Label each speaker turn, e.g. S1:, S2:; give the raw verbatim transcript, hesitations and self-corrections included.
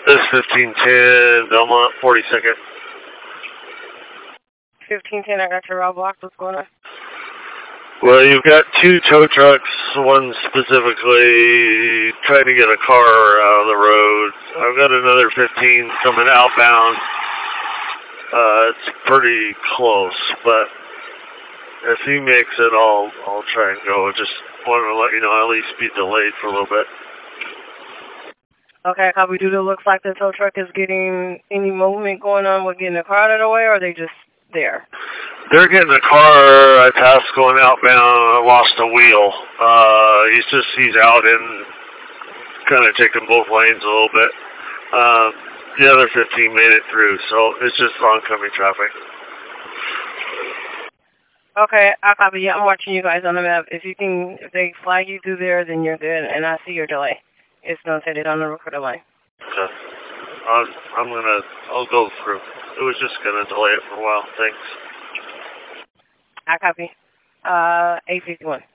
S1: This is fifteen ten, Belmont, forty-second.
S2: fifteen ten, I got your route blocked. What's going on?
S1: Well, you've got two tow trucks, one specifically trying to get a car out of the road. I've got another fifteen coming outbound. Uh, it's pretty close, but if he makes it, I'll, I'll try and go. Just wanted to let you know I'll at least be delayed for a little bit.
S2: Okay, copy. Do it looks like the tow truck is getting any movement going on with getting the car out of the way, or are they just there?
S1: They're getting a car. I passed going outbound. I lost a wheel. Uh, he's just, he's out and kind of taking both lanes a little bit. Uh, the other fifteen made it through, so it's just oncoming traffic.
S2: Okay, I copy. Yeah, I'm watching you guys on the map. If you can, if they flag you through there, then you're good, and I see your delay. It's going to set it on the recorder line.
S1: Okay. Uh, I'm going to, I'll go through. It was just going to delay it for a while. Thanks.
S2: I copy. Uh, eight fifty-one.